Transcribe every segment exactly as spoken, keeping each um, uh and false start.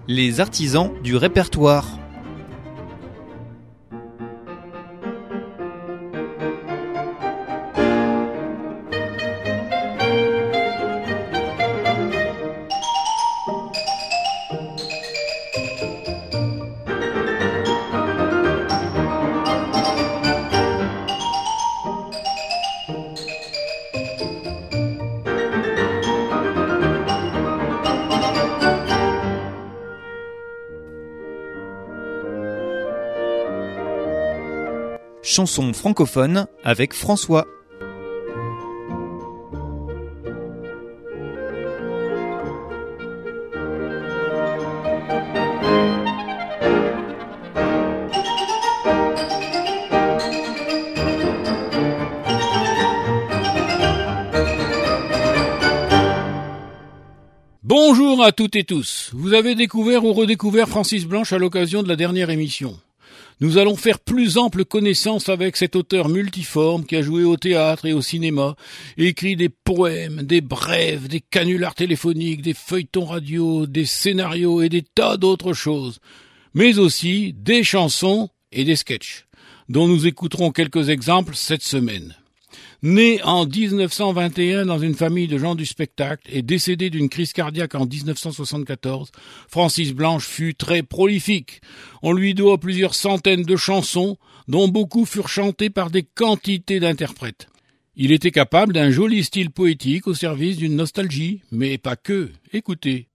Les artisans du répertoire. Chanson francophone avec François. Bonjour à toutes et tous. Vous avez découvert ou redécouvert Francis Blanche à l'occasion de la dernière émission. Nous allons faire plus ample connaissance avec cet auteur multiforme qui a joué au théâtre et au cinéma, écrit des poèmes, des brèves, des canulars téléphoniques, des feuilletons radio, des scénarios et des tas d'autres choses, mais aussi des chansons et des sketchs, dont nous écouterons quelques exemples cette semaine. Né en dix-neuf cent vingt et un dans une famille de gens du spectacle et décédé d'une crise cardiaque en dix-neuf cent soixante-quatorze, Francis Blanche fut très prolifique. On lui doit plusieurs centaines de chansons, dont beaucoup furent chantées par des quantités d'interprètes. Il était capable d'un joli style poétique au service d'une nostalgie, mais pas que. Écoutez.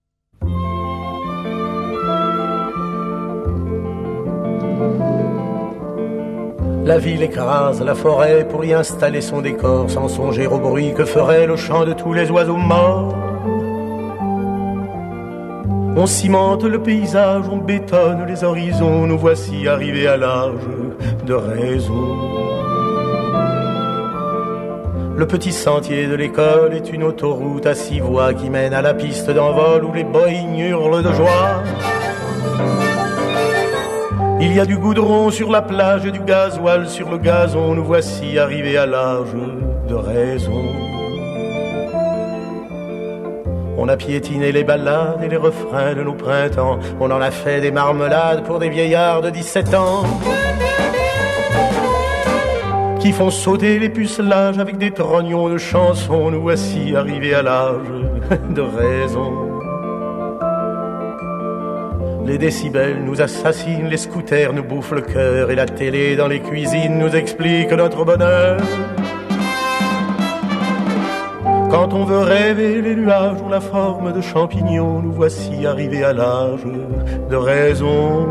La ville écrase la forêt pour y installer son décor, sans songer au bruit que ferait le chant de tous les oiseaux morts. On cimente le paysage, on bétonne les horizons, nous voici arrivés à l'âge de raison. Le petit sentier de l'école est une autoroute à six voies qui mène à la piste d'envol où les Boeing hurlent de joie. Il y a du goudron sur la plage et du gasoil sur le gazon. Nous voici arrivés à l'âge de raison. On a piétiné les ballades et les refrains de nos printemps. On en a fait des marmelades pour des vieillards de dix-sept ans qui font sauter les pucelages avec des trognons de chansons. Nous voici arrivés à l'âge de raison. Les décibels nous assassinent, les scooters nous bouffent le cœur et la télé dans les cuisines nous explique notre bonheur. Quand on veut rêver, les nuages ont la forme de champignons. Nous voici arrivés à l'âge de raison.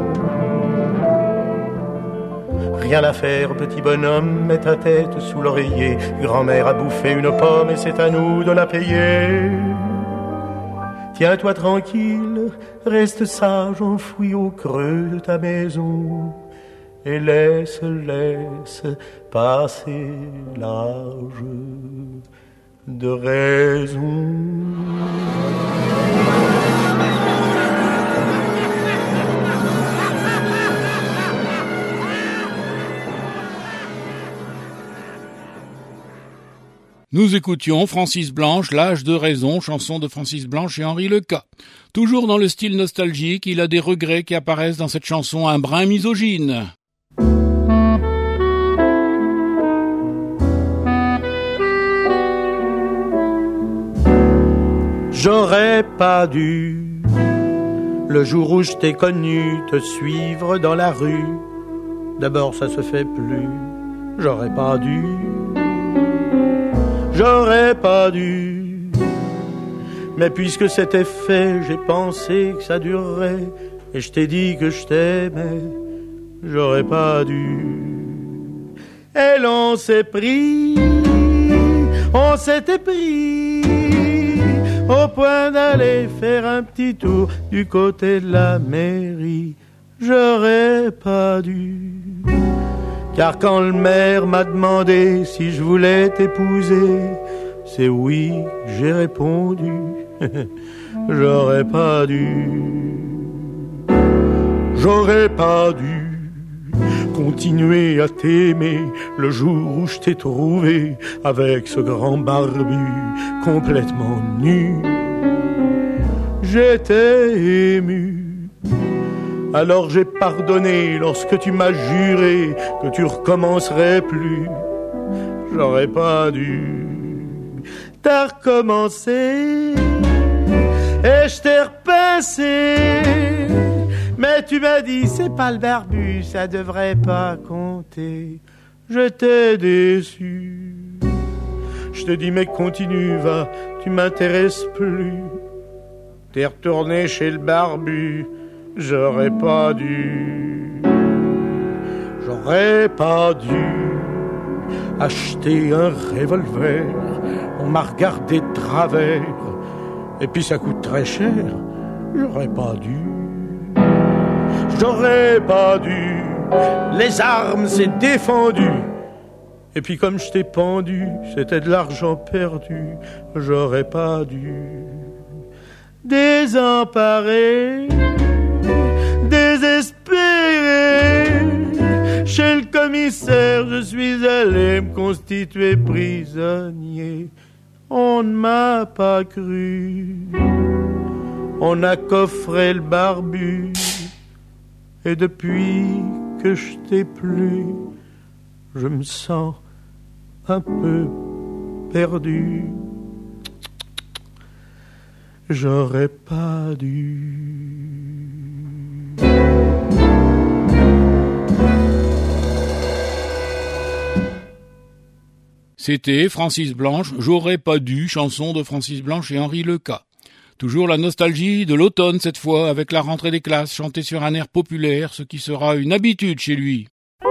Rien à faire, petit bonhomme, mets ta tête sous l'oreiller. Grand-mère a bouffé une pomme et c'est à nous de la payer. Tiens-toi tranquille, reste sage, enfoui au creux de ta maison, et laisse, laisse passer l'âge de raison. Nous écoutions Francis Blanche, L'âge de raison, chanson de Francis Blanche et Henri Leca. Toujours dans le style nostalgique, il a des regrets qui apparaissent dans cette chanson un brin misogyne. J'aurais pas dû, le jour où je t'ai connu, te suivre dans la rue. D'abord ça se fait plus, j'aurais pas dû. J'aurais pas dû, mais puisque c'était fait, j'ai pensé que ça durerait, et je t'ai dit que je t'aimais, j'aurais pas dû. Et l'on s'est pris, on s'était pris, au point d'aller faire un petit tour du côté de la mairie, j'aurais pas dû. Car quand le maire m'a demandé si je voulais t'épouser, c'est oui, j'ai répondu, j'aurais pas dû. J'aurais pas dû continuer à t'aimer le jour où je t'ai trouvé avec ce grand barbu complètement nu. J'étais ému Alors j'ai pardonné lorsque tu m'as juré que tu recommencerais plus. J'aurais pas dû. T'as recommencé et je t'ai repincé. Mais tu m'as dit c'est pas le barbu, ça devrait pas compter. Je t'ai déçu. Je te dis mais continue, va, tu m'intéresses plus. T'es retourné chez le barbu. J'aurais pas dû. J'aurais pas dû acheter un revolver. On m'a regardé de travers. Et puis ça coûte très cher. J'aurais pas dû. J'aurais pas dû. Les armes c'est défendu. Et puis comme je t'ai pendu, c'était de l'argent perdu. J'aurais pas dû. Désemparé, désespéré, chez le commissaire je suis allé me constituer prisonnier. On ne m'a pas cru. On a coffré le barbu. Et depuis que je t'ai plus, je me sens un peu perdu. J'aurais pas dû. C'était Francis Blanche, J'aurais pas dû, chanson de Francis Blanche et Henri Leca. Toujours la nostalgie de l'automne cette fois, avec la rentrée des classes, chantée sur un air populaire, ce qui sera une habitude chez lui.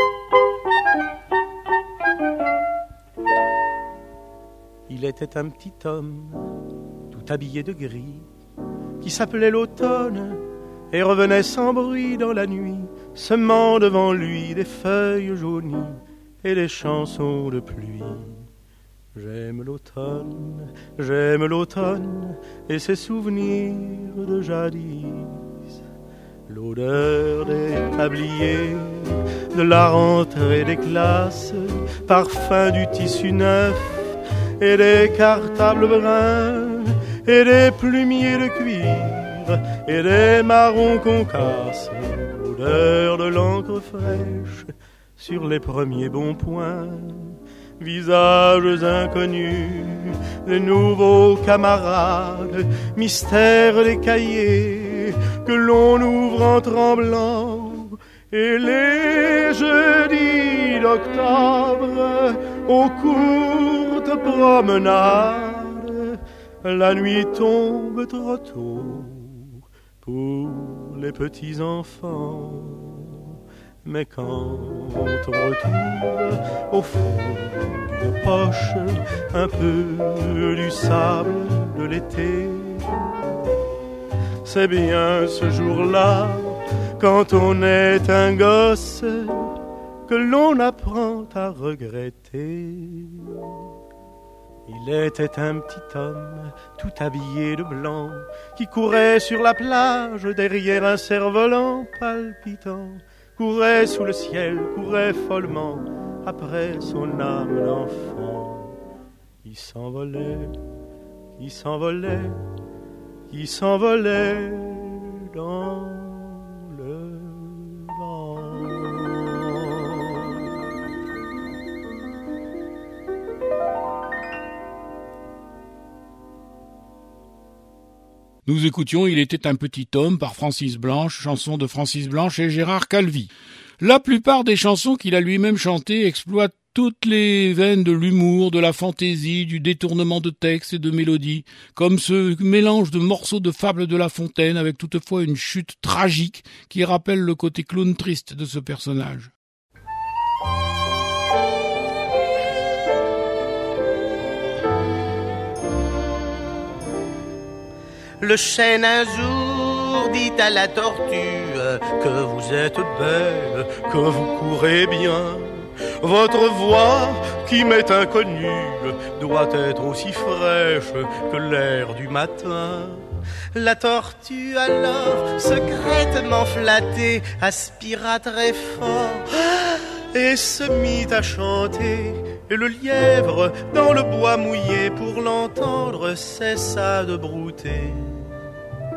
Il était un petit homme, tout habillé de gris, qui s'appelait l'automne et revenait sans bruit dans la nuit, semant devant lui des feuilles jaunies et des chansons de pluie. J'aime l'automne, j'aime l'automne et ses souvenirs de jadis. L'odeur des tabliers, de la rentrée des classes, parfum du tissu neuf et des cartables bruns et des plumiers de cuir et des marrons qu'on casse. L'odeur de l'encre fraîche sur les premiers bons points. Visages inconnus, de nouveaux camarades, mystères des cahiers que l'on ouvre en tremblant. Et les jeudis d'octobre, aux courtes promenades, la nuit tombe trop tôt pour les petits enfants. Mais quand on retrouve au fond d'une poche un peu du sable de l'été, c'est bien ce jour-là, quand on est un gosse, que l'on apprend à regretter. Il était un petit homme tout habillé de blanc qui courait sur la plage derrière un cerf-volant palpitant. Courait sous le ciel, courait follement après son âme d'enfant. Il s'envolait, il s'envolait, il s'envolait dans le vent. Nous écoutions Il était un petit homme par Francis Blanche, chanson de Francis Blanche et Gérard Calvi. La plupart des chansons qu'il a lui-même chantées exploitent toutes les veines de l'humour, de la fantaisie, du détournement de textes et de mélodies, comme ce mélange de morceaux de fables de La Fontaine avec toutefois une chute tragique qui rappelle le côté clown triste de ce personnage. Le chêne un jour dit à la tortue que vous êtes belle, que vous courez bien. Votre voix, qui m'est inconnue, doit être aussi fraîche que l'air du matin. La tortue alors, secrètement flattée, aspira très fort et se mit à chanter. Et le lièvre, dans le bois mouillé, pour l'entendre, cessa de brouter.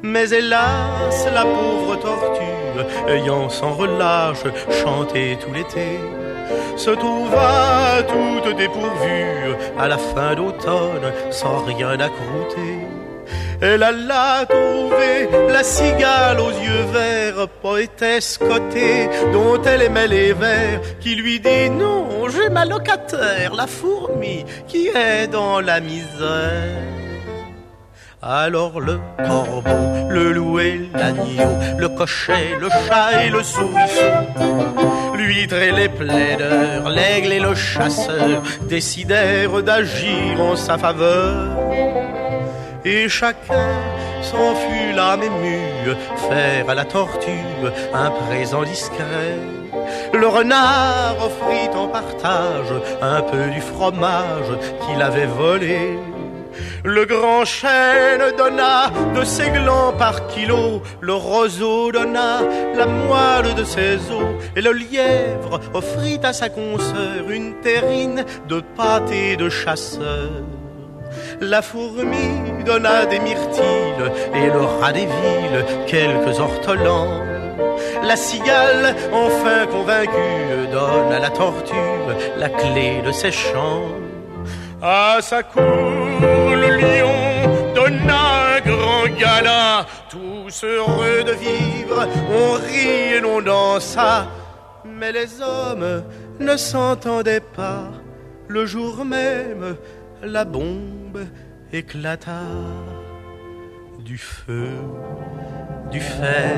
Mais hélas, la pauvre tortue, ayant sans relâche chanté tout l'été, se trouva toute dépourvue à la fin d'automne, sans rien à croûter. Elle alla trouver la cigale aux yeux verts, poétesse cotée, dont elle aimait les vers, qui lui dit: non, j'ai ma locataire, la fourmi, qui est dans la misère. Alors le corbeau, le loup et l'agneau, le cocher, le chat et le souriceau, l'huître et les plaideurs, l'aigle et le chasseur, décidèrent d'agir en sa faveur. Et chacun s'en fut l'âme émue, faire à la tortue un présent discret. Le renard offrit en partage un peu du fromage qu'il avait volé. Le grand chêne donna de ses glands par kilo, le roseau donna la moelle de ses os, et le lièvre offrit à sa consoeur une terrine de pâté de chasseur. La fourmi donna des myrtilles et le rat des villes quelques ortolans. La cigale, enfin convaincue, donne à la tortue la clé de ses champs. À sa cour, le lion donna un grand gala. Tous heureux de vivre, on rit et l'on dansa. Mais les hommes ne s'entendaient pas. Le jour même, la bombe éclata. Du feu, du fer,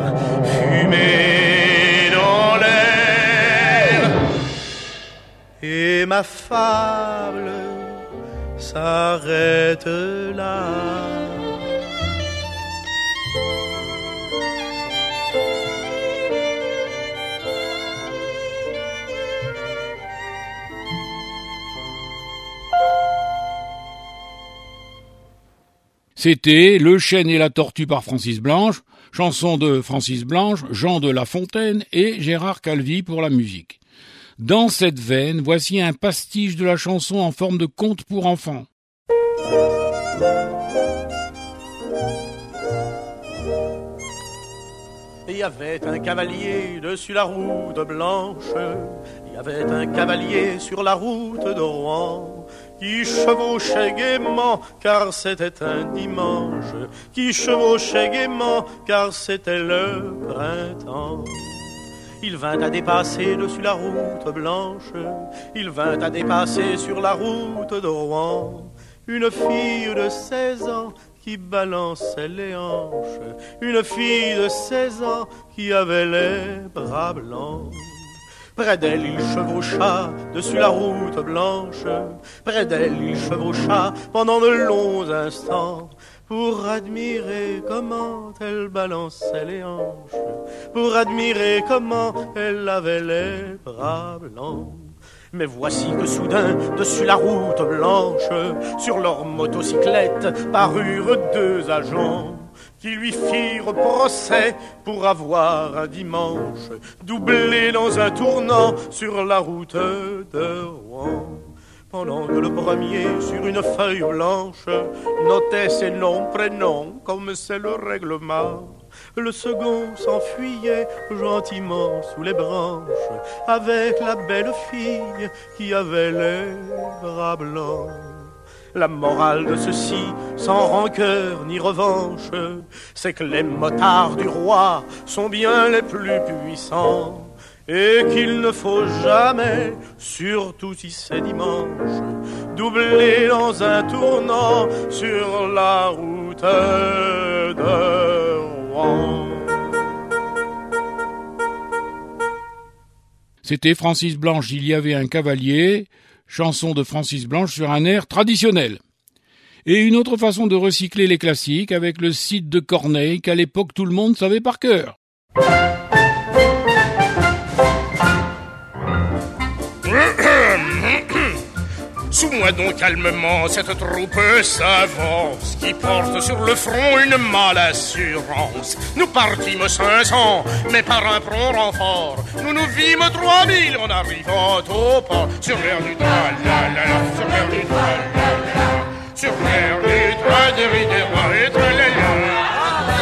fumée dans l'air. Et ma fable s'arrête là. C'était Le Chêne et la Tortue par Francis Blanche, chanson de Francis Blanche, Jean de La Fontaine et Gérard Calvi pour la musique. Dans cette veine, voici un pastiche de la chanson en forme de conte pour enfants. Il y avait un cavalier dessus la route blanche, il y avait un cavalier sur la route de Rouen, qui chevauchait gaiement car c'était un dimanche, qui chevauchait gaiement car c'était le printemps. Il vint à dépasser dessus la route blanche, il vint à dépasser sur la route de Rouen, une fille de seize ans qui balançait les hanches, une fille de seize ans qui avait les bras blancs. Près d'elle il chevaucha dessus la route blanche, près d'elle il chevaucha pendant de longs instants, pour admirer comment elle balançait les hanches, pour admirer comment elle avait les bras blancs. Mais voici que soudain, dessus la route blanche, sur leur motocyclette, parurent deux agents qui lui firent procès pour avoir un dimanche doublé dans un tournant sur la route de Rouen. Pendant que le premier, sur une feuille blanche, notait ses noms, prénoms, comme c'est le règlement, le second s'enfuyait gentiment sous les branches, avec la belle fille qui avait les bras blancs. La morale de ceci, sans rancœur ni revanche, c'est que les motards du roi sont bien les plus puissants, et qu'il ne faut jamais, surtout si c'est dimanche, doubler dans un tournant sur la route de Rouen. C'était Francis Blanche, Il y avait un cavalier, chanson de Francis Blanche sur un air traditionnel. Et une autre façon de recycler les classiques avec le Cid de Corneille qu'à l'époque tout le monde savait par cœur. Sous-moi donc calmement, cette troupe s'avance, qui porte sur le front une mâle assurance. Nous partîmes cinq cents, mais par un prompt renfort, nous nous vîmes trois mille en arrivant au port. Sur l'air du tra-la-la-la, sur l'air du tra-la-la-la, sur l'air du tra-la-la-la,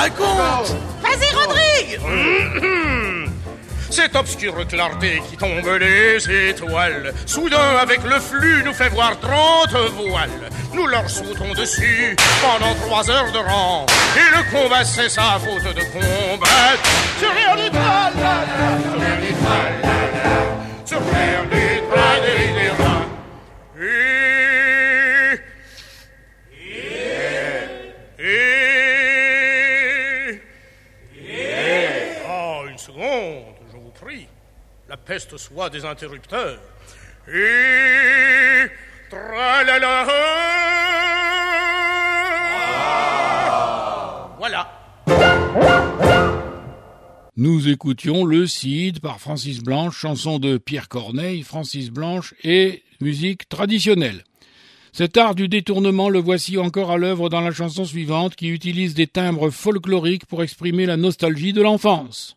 raconte. Vas-y, Rodrigue. Cette obscure clarté qui tombe les étoiles, soudain avec le flux nous fait voir trente voiles. Nous leur sautons dessus pendant trois heures de rang, et le combat c'est sa faute de combattre. Sur l'air du tralala, sur l'air du tralala, sur l'air du tralala. Et... Et... Et... Oh, une seconde. La peste soit des interrupteurs. Et... Tralala. Ah. Voilà. Nous écoutions Le Cid par Francis Blanche, chanson de Pierre Corneille, Francis Blanche et musique traditionnelle. Cet art du détournement le voici encore à l'œuvre dans la chanson suivante qui utilise des timbres folkloriques pour exprimer la nostalgie de l'enfance.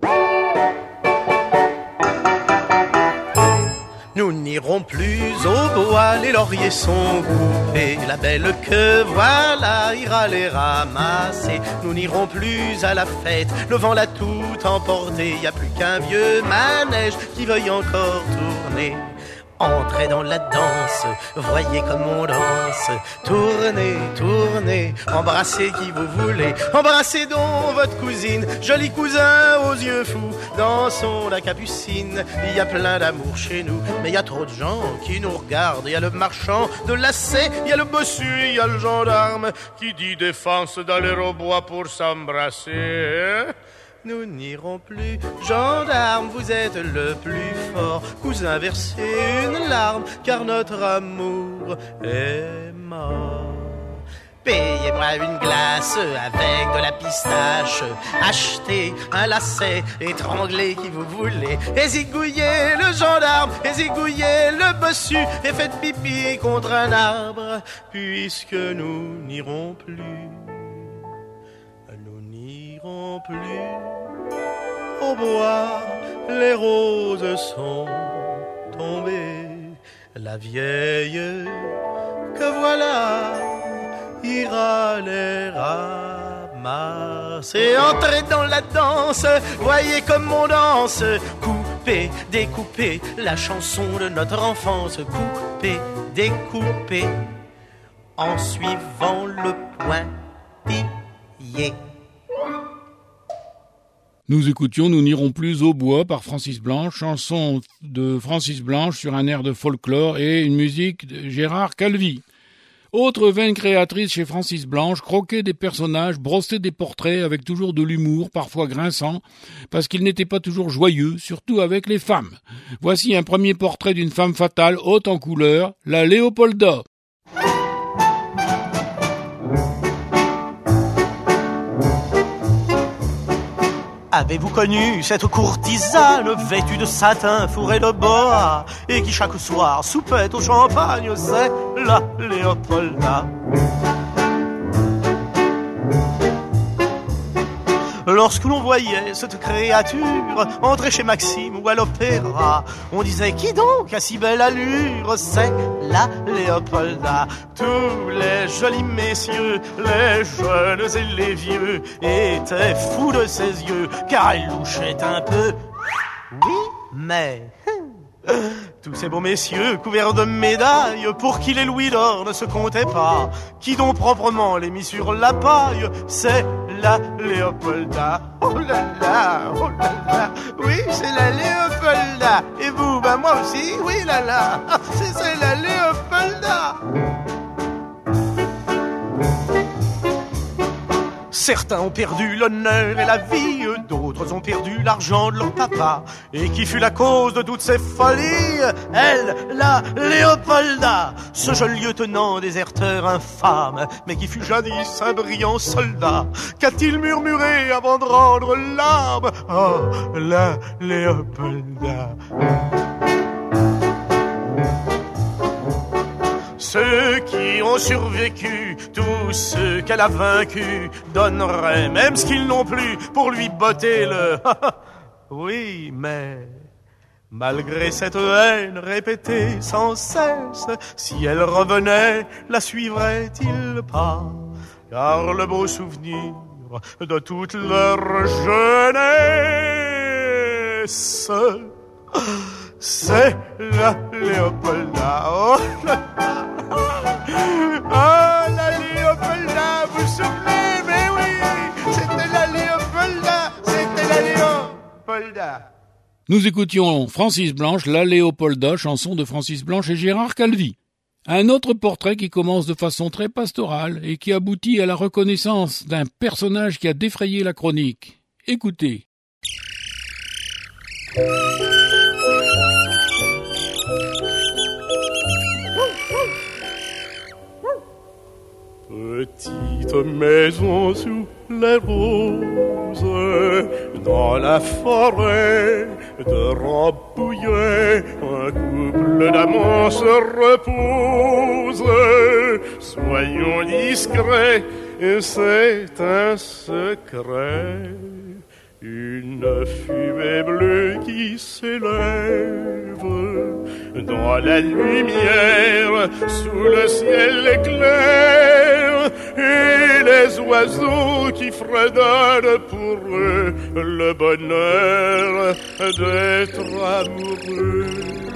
Nous n'irons plus au bois, les lauriers sont coupés. La belle que voilà ira les ramasser. Nous n'irons plus à la fête, le vent l'a tout emporté. Y a plus qu'un vieux manège qui veuille encore tourner. Entrez dans la danse, voyez comme on danse. Tournez, tournez, embrassez qui vous voulez. Embrassez donc votre cousine, joli cousin aux yeux fous. Dansons la capucine, il y a plein d'amour chez nous. Mais il y a trop de gens qui nous regardent. Il y a le marchand de lacets, il y a le bossu, il y a le gendarme qui dit défense d'aller au bois pour s'embrasser. Nous n'irons plus, gendarme, vous êtes le plus fort. Cousin, versez une larme, car notre amour est mort. Payez-moi une glace avec de la pistache. Achetez un lacet, étranglez qui vous voulez. Et zigouillez le gendarme, et zigouillez le bossu. Et faites pipi contre un arbre, puisque nous n'irons plus. Nous n'irons plus au bois, les roses sont tombées. La vieille que voilà ira les ramasser. Entrez dans la danse, voyez comme on danse. Coupez, découpez la chanson de notre enfance. Coupez, découpez en suivant le pointillé. Nous écoutions Nous n'irons plus au bois par Francis Blanche, chanson de Francis Blanche sur un air de folklore et une musique de Gérard Calvi. Autre veine créatrice chez Francis Blanche, croquer des personnages, brosser des portraits avec toujours de l'humour, parfois grinçant, parce qu'il n'était pas toujours joyeux, surtout avec les femmes. Voici un premier portrait d'une femme fatale, haute en couleur, la Léopolda. Avez-vous connu cette courtisane vêtue de satin fourré de boa et qui chaque soir soupait au champagne? C'est la Léopolda. Lorsque l'on voyait cette créature entrer chez Maxime ou à l'opéra, on disait qui donc a si belle allure? C'est la Léopolda. Tous les jolis messieurs, les jeunes et les vieux, étaient fous de ses yeux, car elle louchait un peu. Oui, mais... tous ces beaux messieurs couverts de médailles, pour qui les louis d'or ne se comptaient pas, qui donc proprement les mit sur la paille, c'est la Léopolda. Oh là là, oh là là, oui c'est la Léopolda. Et vous, ben moi aussi, oui là là, c'est, c'est la Léopolda. Certains ont perdu l'honneur et la vie, d'autres ont perdu l'argent de leur papa. Et qui fut la cause de toutes ces folies? Elle, la Léopolda, ce jeune lieutenant déserteur infâme, mais qui fut jadis un brillant soldat. Qu'a-t-il murmuré avant de rendre l'arme? Oh, la Léopolda. Ceux qui ont survécu, tous ceux qu'elle a vaincus, donneraient même ce qu'ils n'ont plus pour lui botter le... Oui, mais malgré cette haine répétée sans cesse, si elle revenait, la suivrait-il pas? Car le beau souvenir de toute leur jeunesse. C'est la Léopolda. Oh, oh la Léopolda, vous vous souvenez? Mais oui, c'était la Léopolda, c'était la Léopolda. Nous écoutions Francis Blanche, La Léopolda, chanson de Francis Blanche et Gérard Calvi. Un autre portrait qui commence de façon très pastorale et qui aboutit à la reconnaissance d'un personnage qui a défrayé la chronique. Écoutez. Petite maison sous les roses, dans la forêt de Rambouillet, un couple d'amants se repose. Soyons discrets, c'est un secret. Une fumée bleue qui s'élève dans la lumière, sous le ciel clair, et les oiseaux qui fredonnent pour eux le bonheur d'être amoureux.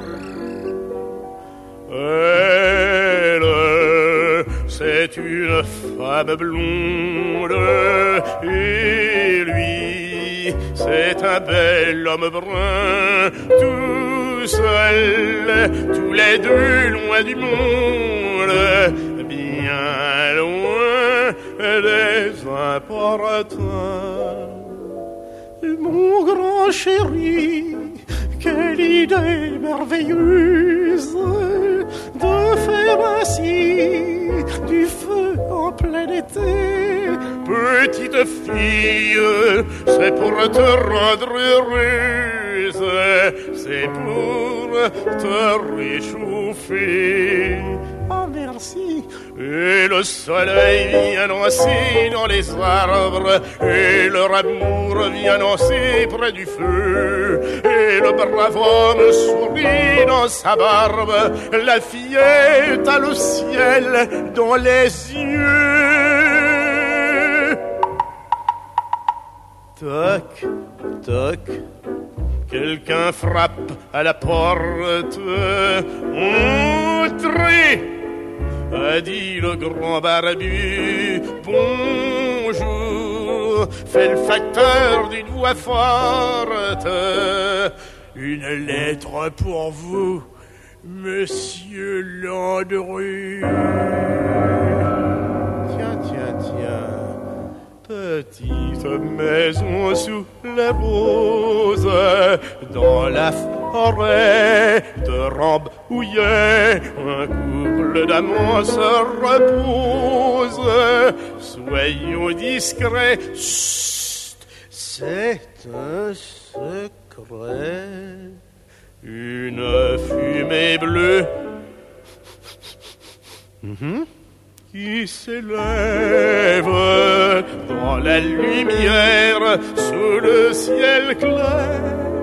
Elle, c'est une femme blonde, et lui, c'est un bel homme brun, tout seul, tous les deux loin du monde, bien loin des importuns. Mon grand chéri, quelle idée merveilleuse de faire ainsi du feu en plein été. Petite fille, c'est pour te rendre heureuse, c'est pour te réchauffer. Oh merci. Et le soleil vient danser dans les arbres, et leur amour vient danser près du feu, et le brave homme sourit dans sa barbe, la fillette a le ciel dans les yeux. Toc, toc, quelqu'un frappe à la porte. Entrez, a dit le grand barbu. Bonjour, fait le facteur d'une voix forte. Une lettre pour vous, monsieur Landru. Tiens, tiens, tiens. Petite maison sous les roses, dans la forêt de Rambouillet, un couple d'amants se repose. Soyons discrets, chut, c'est un secret. Une fumée bleue mm-hmm. qui s'élève dans la lumière, sous le ciel clair,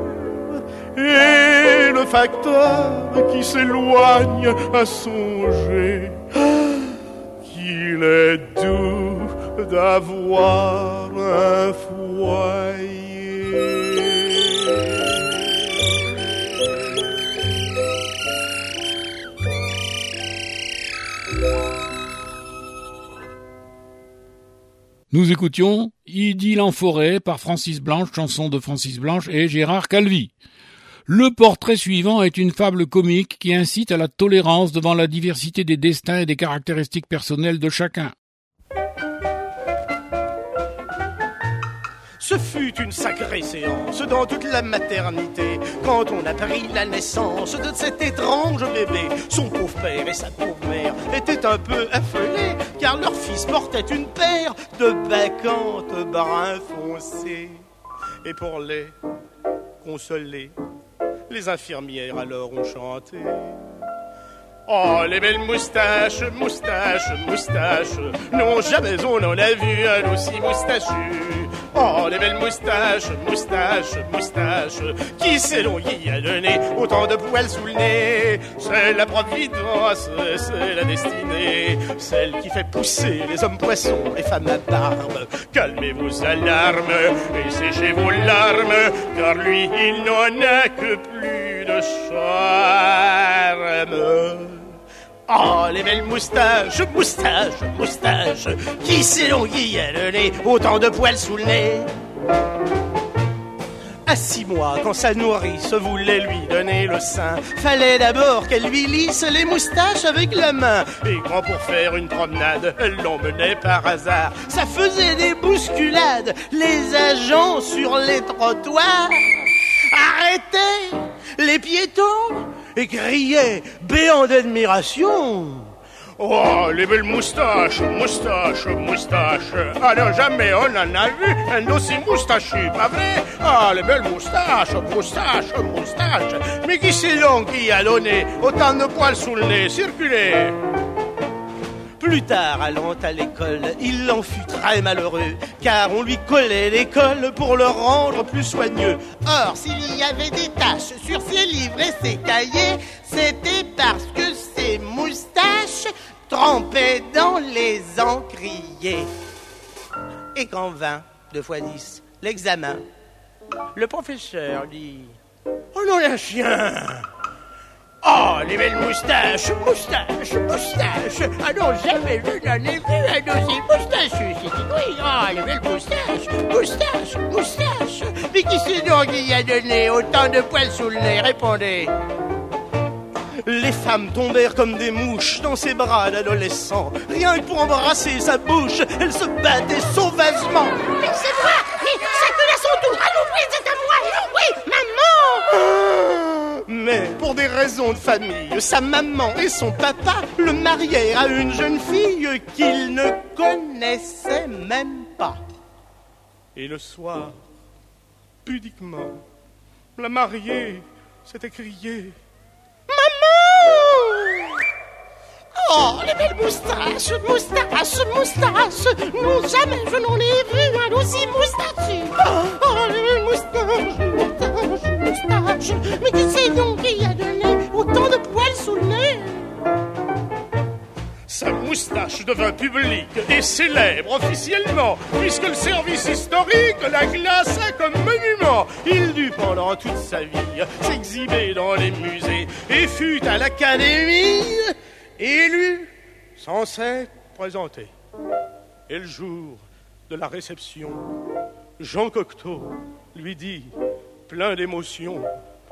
et le facteur qui s'éloigne à songer qu'il est doux d'avoir un foyer. Nous écoutions Idylle en forêt par Francis Blanche, chanson de Francis Blanche et Gérard Calvi. Le portrait suivant est une fable comique qui incite à la tolérance devant la diversité des destins et des caractéristiques personnelles de chacun. Ce fut une sacrée séance dans toute la maternité, quand on apprit la naissance de cet étrange bébé. Son pauvre père et sa pauvre mère étaient un peu affolés, car leur fils portait une paire de bacchantes bruns foncés. Et pour les consoler, les infirmières alors ont chanté: Oh, les belles moustaches, moustaches, moustaches. Non, jamais on en a vu un aussi moustachu. Oh, les belles moustaches, moustaches, moustaches. Qui c'est donc qui a donné autant de poils sous le nez? C'est la providence, c'est la destinée, celle qui fait pousser les hommes poissons et femmes à barbe. Calmez vos alarmes et séchez vos larmes, car lui, il n'en a que plus de charme. Oh, les belles moustaches, moustaches, moustaches. Qui c'est donc qui a donné autant de poils sous le nez? À six mois, quand sa nourrice voulait lui donner le sein, fallait d'abord qu'elle lui lisse les moustaches avec la main. Et quand pour faire une promenade, elle l'emmenait par hasard, ça faisait des bousculades, les agents sur les trottoirs arrêtaient les piétons et criaient béant d'admiration. Oh, les belles moustaches, moustaches, moustaches. Ah non, jamais on en a vu un aussi moustachu, pas vrai? Ah, les belles moustaches, moustaches, moustaches. Mais qui c'est donc qui a donné autant de poils sous le nez? Circulez. Plus tard, allant à l'école, il en fut très malheureux, car on lui collait l'école pour le rendre plus soigneux. Or, s'il y avait des taches sur ses livres et ses cahiers, c'était parce que ses moustaches trempaient dans les encriers. Et quand vint, deux fois dix, l'examen, le professeur dit « Oh non, un chien !» Oh, les belles moustaches, moustaches, moustaches. Ah non, jamais je n'en ai vu un aussi moustachu. Oui, oh, les belles moustaches, moustaches, moustaches. Mais qui c'est donc qui a donné autant de poils sous le nez? Répondez. Les femmes tombèrent comme des mouches dans ses bras d'adolescent. Rien que pour embrasser sa bouche, elles se battaient sauvagement. Mais c'est moi, mais ça que là son tour. Allons, oui, c'est à moi. Oui, maman. Mais pour des raisons de famille, sa maman et son papa le marièrent à une jeune fille qu'ils ne connaissaient même pas. Et le soir, pudiquement, la mariée s'est écriée: Maman! Oh, les belles moustaches, moustaches, moustaches. Non, jamais je n'en ai vu un aussi moustachu. Oh, les belles moustaches, moustaches, moustaches. Mais qui c'est donc qui a donné autant de poils sous le nez? Sa moustache devint publique et célèbre officiellement, puisque le service historique la classa comme monument. Il dut pendant toute sa vie s'exhiber dans les musées et fut à l'Académie élu sans s'être présenté. Et le jour de la réception, Jean Cocteau lui dit, plein d'émotion: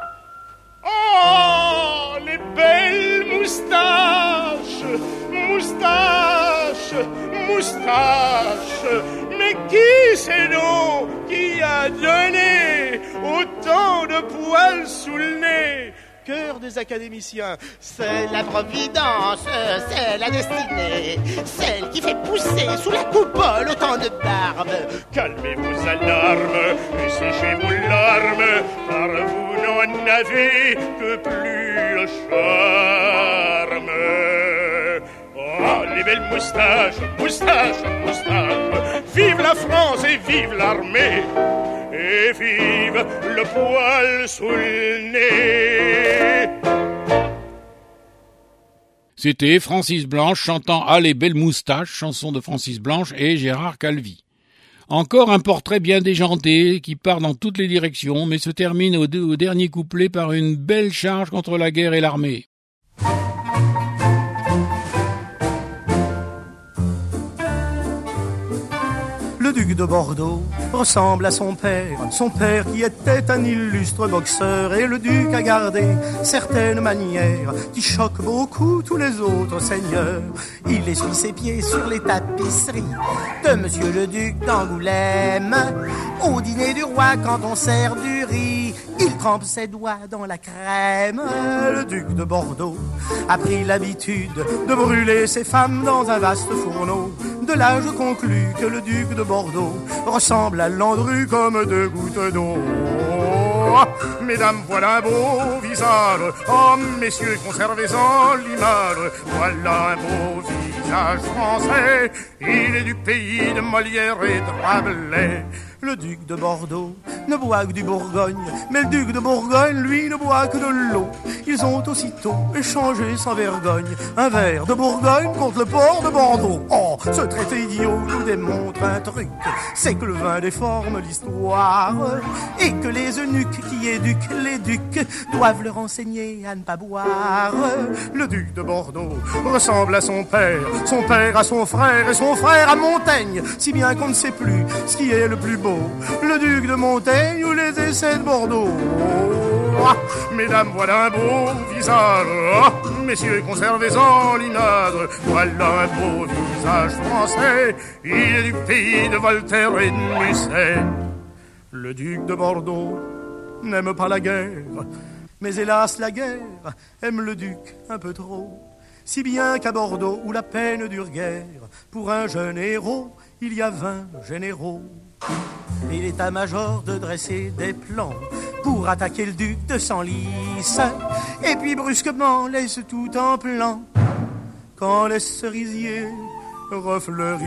Oh, les belles moustaches, moustaches, moustaches. Mais qui c'est donc qui a donné autant de poils sous le nez? Cœur des académiciens, c'est la providence, c'est la destinée, celle qui fait pousser sous la coupole autant de barbe. Calmez vos alarmes et séchez vos larmes, car vous n'en avez que plus le charme. Oh, les belles moustaches, moustaches, moustaches. Vive la France et vive l'armée, et vive le poil sous le nez. C'était Francis Blanche chantant « Ah les belles moustaches », chanson de Francis Blanche et Gérard Calvi. Encore un portrait bien déjanté qui part dans toutes les directions, mais se termine au, au dernier couplet par une belle charge contre la guerre et l'armée. Le duc de Bordeaux ressemble à son père, son père qui était un illustre boxeur, et le duc a gardé certaines manières qui choquent beaucoup tous les autres seigneurs. Il essuie ses pieds sur les tapisseries de monsieur le duc d'Angoulême. Au dîner du roi, quand on sert du riz, il trempe ses doigts dans la crème. Le duc de Bordeaux a pris l'habitude de brûler ses femmes dans un vaste fourneau. De là je conclus que le duc de Bordeaux ressemble à Landru comme deux gouttes d'eau. mesdames, voilà un beau visage. Oh, messieurs, conservez-en l'image. Voilà un beau visage français. Il est du pays de Molière et de Rabelais. Le duc de Bordeaux ne boit que du Bourgogne, mais le duc de Bourgogne, lui, ne boit que de l'eau. Ils ont aussitôt échangé sans vergogne un verre de Bourgogne contre le port de Bordeaux. Oh, ce traité idiot nous démontre un truc, c'est que le vin déforme l'histoire et que les eunuques qui éduquent les ducs doivent leur enseigner à ne pas boire. Le duc de Bordeaux ressemble à son père, son père à son frère et son frère à Montaigne, si bien qu'on ne sait plus ce qui est le plus beau, le duc de Montaigne ou les essais de Bordeaux. Oh, mesdames, voilà un beau visage. Oh, messieurs, conservez-en l'image. Voilà un beau visage français. Il est du pays de Voltaire et de Musset. Le duc de Bordeaux n'aime pas la guerre, mais hélas la guerre aime le duc un peu trop. Si bien qu'à Bordeaux, où la peine dure guère, pour un jeune héros, il y a vingt généraux. Et l'état-major de dresser des plans pour attaquer le duc de Senlis, et puis brusquement laisse tout en plan quand les cerisiers refleurissent.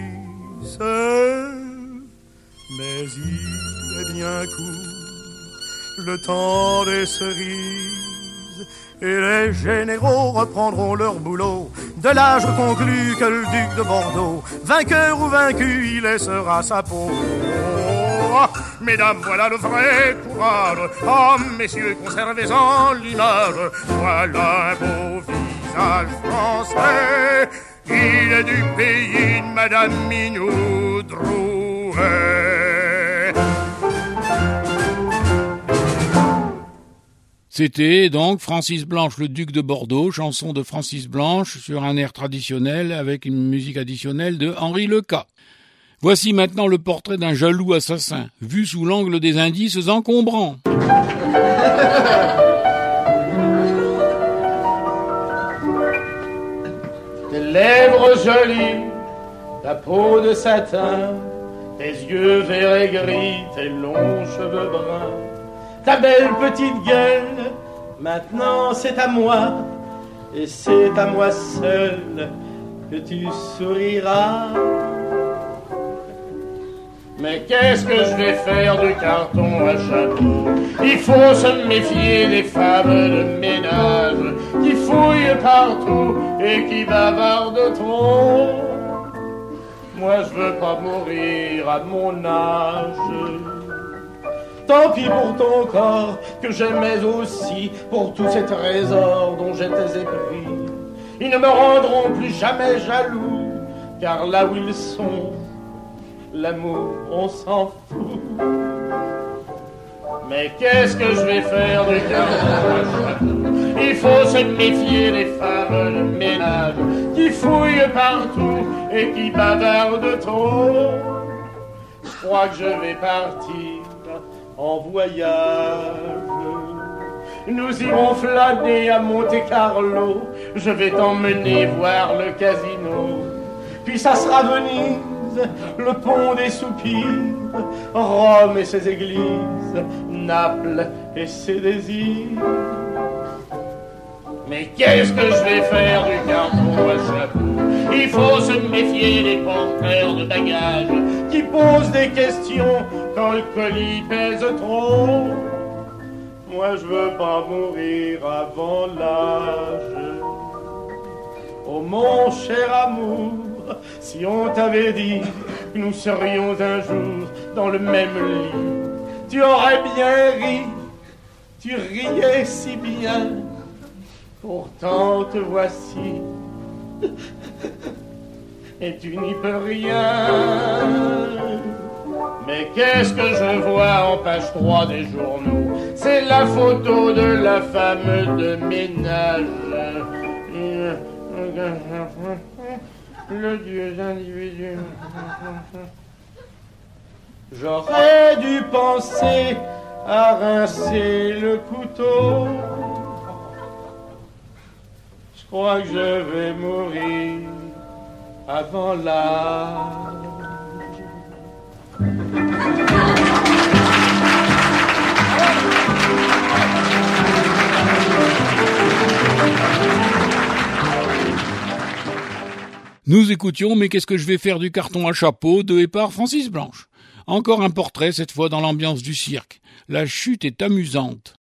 Mais il est bien court le temps des cerises, et les généraux reprendront leur boulot. De là je conclus que le duc de Bordeaux, vainqueur ou vaincu, il laissera sa peau. Oh, mesdames, voilà le vrai courage. Oh, messieurs, conservez-en l'image. Voilà un beau visage français. Il est du pays de Madame Minou Drouet. C'était donc Francis Blanche, le duc de Bordeaux, chanson de Francis Blanche sur un air traditionnel avec une musique additionnelle de Henri Leca. Voici maintenant le portrait d'un jaloux assassin, vu sous l'angle des indices encombrants. Tes lèvres jolies, ta peau de satin, tes yeux verts et gris, tes longs cheveux bruns, ta belle petite gueule, maintenant c'est à moi, et c'est à moi seul que tu souriras. Mais qu'est-ce que je vais faire du carton à chapeau? Il faut se méfier des femmes de ménage qui fouillent partout et qui bavardent trop. Moi je veux pas mourir à mon âge. Tant pis pour ton corps que j'aimais aussi, pour tous ces trésors dont j'étais épris. Ils ne me rendront plus jamais jaloux, car là où ils sont, l'amour, on s'en fout. Mais qu'est-ce que je vais faire du carton? Il faut se méfier des femmes de ménage qui fouillent partout et qui bavardent trop. Je crois que je vais partir en voyage. Nous irons flâner à Monte-Carlo. Je vais t'emmener voir le casino. Puis ça sera Venise, le pont des soupirs, Rome et ses églises, Naples et ses désirs. Mais qu'est-ce que je vais faire du carton à chapeau? Il faut se méfier des porteurs de bagages qui posent des questions quand le colis pèse trop. Moi je veux pas mourir avant l'âge. Oh mon cher amour, si on t'avait dit que nous serions un jour dans le même lit, tu aurais bien ri, tu riais si bien. Pourtant te voici, et tu n'y peux rien. Mais qu'est-ce que je vois en page trois des journaux? C'est la photo de la femme de ménage. Le dieu individu. J'aurais dû penser à rincer le couteau. Je crois que je vais mourir avant l'âge. Nous écoutions « Mais qu'est-ce que je vais faire du carton à chapeau » de et par Francis Blanche. Encore un portrait, cette fois dans l'ambiance du cirque. La chute est amusante.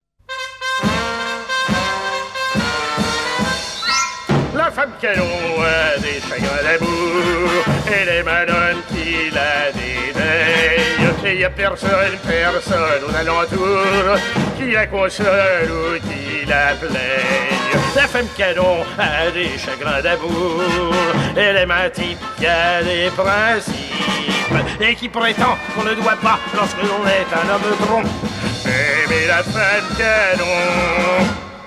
La femme canon a des chagrins d'amour et les madones qui la dédaignent. Il y a personne, personne aux alentours qui la console ou qui la plaigne. La femme canon a des chagrins d'amour et les mains types qui a des principes et qui prétend qu'on ne doit pas, lorsque l'on est un homme tronc, aimer la femme canon.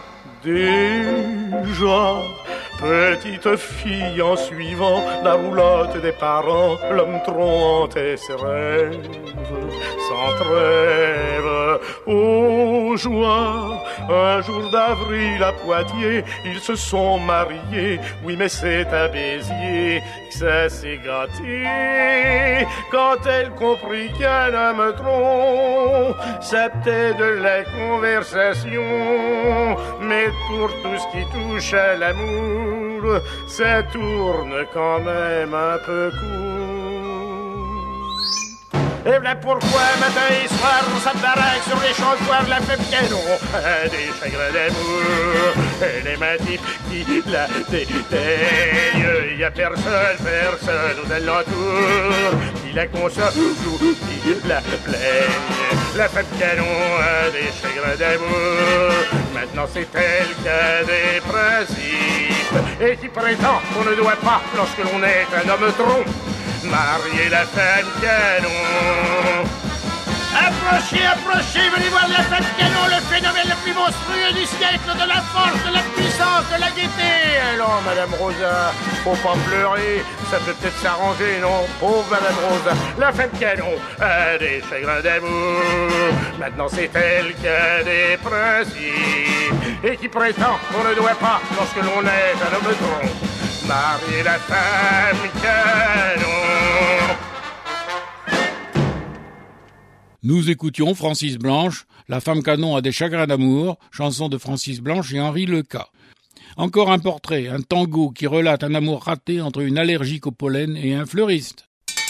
Déjà, petite fille, en suivant la roulotte des parents, l'homme tronc hantait ses rêves sans trêve. Ô joie, un jour d'avril à Poitiers, ils se sont mariés. Oui, mais c'est à Béziers que ça s'est gâté. Quand elle comprit qu'un homme tronc, c'était de la conversation. Mais pour tout ce qui touche à l'amour, ça tourne quand même un peu court. Et voilà pourquoi matin et soir on s'apparaît sur les champs de foire la femme canon a des chagrins d'amour et les mains qui la déteignent. Y a personne, personne aux alentours qui la console ou qui la plaigne. La femme canon a des chagrins d'amour. Maintenant c'est elle qui a des principes et qui prétend qu'on ne doit pas, lorsque l'on est un homme tronc, marier la femme canon. Approchez, approchez, venez voir la femme canon, le phénomène le plus monstrueux du siècle, de la force, de la puissance, de la gaieté. Alors, Madame Rosa, faut pas pleurer, ça peut peut-être s'arranger, non? Pauvre Madame Rosa, la femme canon a des chagrins d'amour. Maintenant, c'est elle qui a des principes et qui prétend qu'on ne doit pas, lorsque l'on est un homme tronc, marier la femme canon. Nous écoutions Francis Blanche, La femme canon a des chagrins d'amour, chanson de Francis Blanche et Henri Leca. Encore un portrait, un tango qui relate un amour raté entre une allergique au pollen et un fleuriste.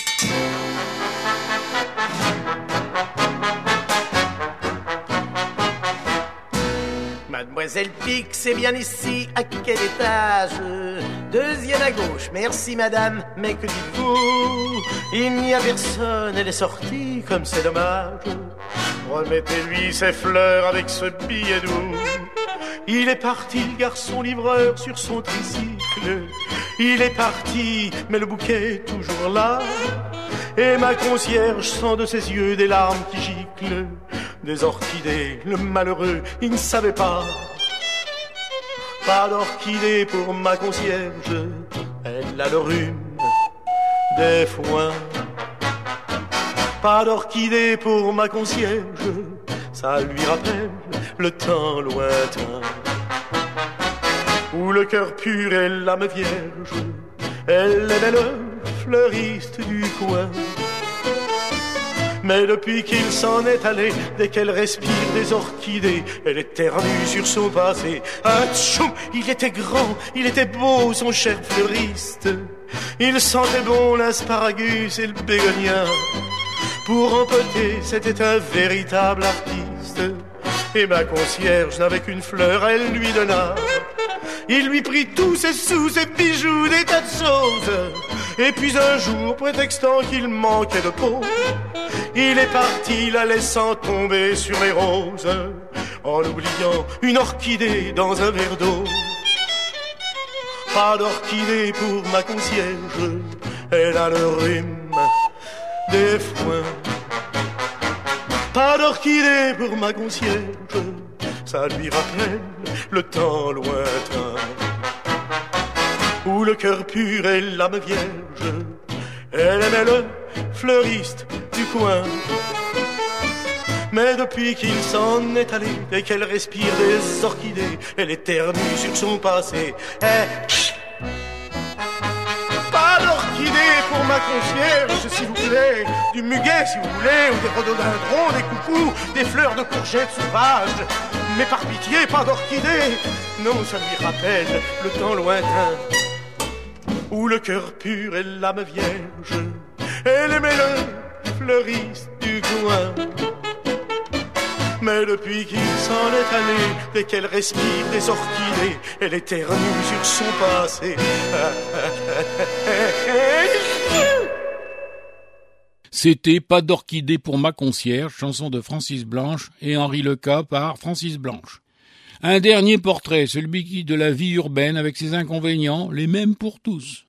Mademoiselle Pic, c'est bien ici, à quel étage? Deuxième à gauche, merci madame, mais que dites-vous? Il n'y a personne, elle est sortie, comme c'est dommage. Remettez-lui ses fleurs avec ce billet doux. Il est parti, le garçon livreur, sur son tricycle. Il est parti, mais le bouquet est toujours là. Et ma concierge sent de ses yeux des larmes qui giclent. Des orchidées, le malheureux, il ne savait pas. Pas d'orchidée pour ma concierge, elle a le rhume, des foins. Pas d'orchidée pour ma concierge, ça lui rappelle le temps lointain où le cœur pur et l'âme vierge, elle aimait le fleuriste du coin. Mais depuis qu'il s'en est allé, dès qu'elle respire des orchidées, elle éternue sur son passé. Ah tchoum, il était grand, il était beau, son cher fleuriste. Il sentait bon l'asparagus et le bégonia. Pour empoter, c'était un véritable artiste. Et ma concierge n'avait qu'une fleur, elle lui donna. Il lui prit tous ses sous, ses bijoux, des tas de choses. Et puis un jour, prétextant qu'il manquait de peau, il est parti, la laissant tomber sur les roses, en oubliant une orchidée dans un verre d'eau. Pas d'orchidée pour ma concierge, elle a le rhume, des foins. Pas d'orchidée pour ma concierge, ça lui rappelle le temps lointain où le cœur pur et l'âme vierge, elle aimait le fleuriste du coin. Mais depuis qu'il s'en est allé, dès qu'elle respire des orchidées, elle éternue sur son passé. Eh, chut. Pas d'orchidée pour ma concierge, s'il vous plaît. Du muguet, si vous voulez, ou des rhododendrons, des coucous, des fleurs de courgettes sauvages. Mais par pitié, pas d'orchidée. Non, ça lui rappelle le temps lointain où le cœur pur et l'âme vierge et les mélons fleurissent du coin. Mais depuis qu'il s'en est allé, dès qu'elle respire des orchidées, elle éternue sur son passé. C'était Pas d'orchidée pour ma concierge, chanson de Francis Blanche et Henri Leca par Francis Blanche. Un dernier portrait, celui de la vie urbaine avec ses inconvénients, les mêmes pour tous.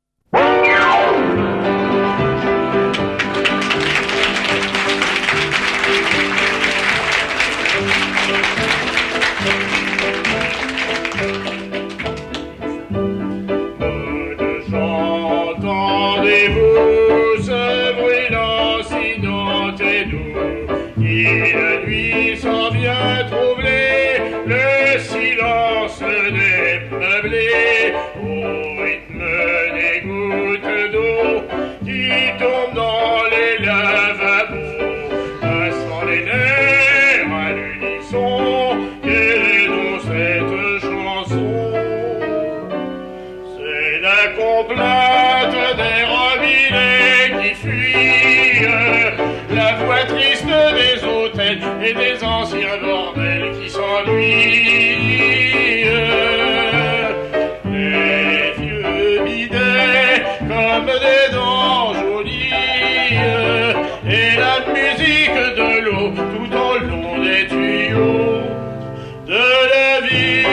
La nuit s'en vient troubler le silence des meublés au rythme des gouttes d'eau qui tombent dans les lavabos, passant les nerfs à l'unisson. Quelle est donc cette chanson? C'est la complainte des robinets qui fuient, la voix triste des hôtels et des anciens bordels qui s'ennuient. Les vieux bidets comme des dents jolies et la musique de l'eau tout au long des tuyaux de la vie.